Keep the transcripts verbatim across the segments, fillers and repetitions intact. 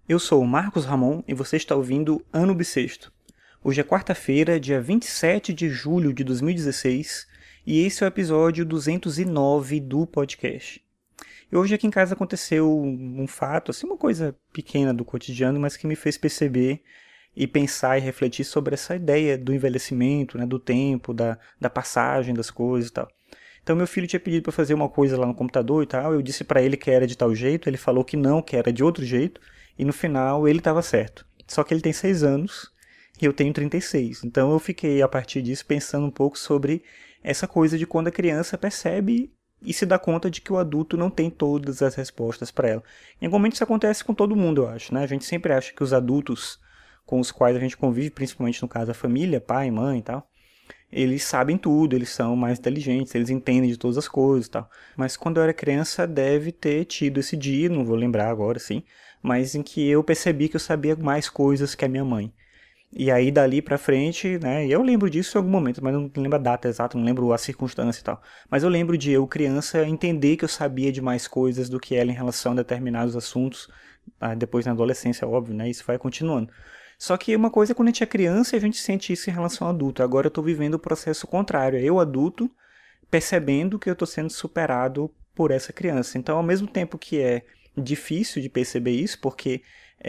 Eu sou o Marcos Ramon e você está ouvindo Ano Bissexto. Hoje é quarta-feira, dia vinte e sete de julho de dois mil e dezesseis, e esse é o episódio duzentos e nove do podcast. E hoje aqui em casa aconteceu um fato, assim, uma coisa pequena do cotidiano, mas que me fez perceber e pensar e refletir sobre essa ideia do envelhecimento, né, do tempo, da, da passagem das coisas e tal. Então meu filho tinha pedido para fazer uma coisa lá no computador e tal, eu disse para ele que era de tal jeito, ele falou que não, que era de outro jeito, e no final ele estava certo. Só que ele tem seis anos e eu tenho trinta e seis. Então eu fiquei a partir disso pensando um pouco sobre essa coisa de quando a criança percebe e se dá conta de que o adulto não tem todas as respostas para ela. Em algum momento isso acontece com todo mundo, eu acho, né? A gente sempre acha que os adultos com os quais a gente convive, principalmente no caso a família, pai, mãe e tal, eles sabem tudo, eles são mais inteligentes, eles entendem de todas as coisas e tal. Mas quando eu era criança, deve ter tido esse dia, não vou lembrar agora, sim, mas em que eu percebi que eu sabia mais coisas que a minha mãe. E aí, dali pra frente, né, e eu lembro disso em algum momento, mas não lembro a data exata, não lembro a circunstância e tal. Mas eu lembro de eu, criança, entender que eu sabia de mais coisas do que ela em relação a determinados assuntos, ah, depois na adolescência, óbvio, né, isso vai continuando. Só que uma coisa é quando a gente é criança e a gente sente isso em relação ao adulto. Agora eu estou vivendo o processo contrário. É eu, adulto, percebendo que eu estou sendo superado por essa criança. Então, ao mesmo tempo que é difícil de perceber isso, porque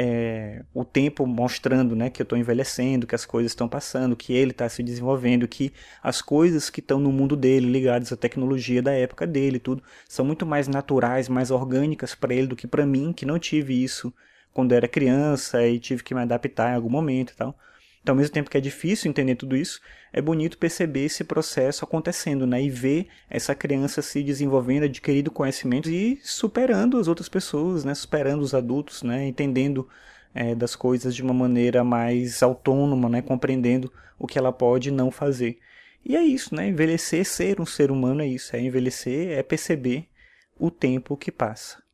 é, o tempo mostrando, né, que eu estou envelhecendo, que as coisas estão passando, que ele está se desenvolvendo, que as coisas que estão no mundo dele, ligadas à tecnologia da época dele, tudo, são muito mais naturais, mais orgânicas para ele do que para mim, que não tive isso quando era criança e tive que me adaptar em algum momento e tal. Então, ao mesmo tempo que é difícil entender tudo isso, é bonito perceber esse processo acontecendo, né? E ver essa criança se desenvolvendo, adquirindo conhecimentos e superando as outras pessoas, né? Superando os adultos, né? Entendendo é, das coisas de uma maneira mais autônoma, né? Compreendendo o que ela pode não fazer. E é isso, né? Envelhecer, ser um ser humano é isso. É envelhecer, é perceber o tempo que passa.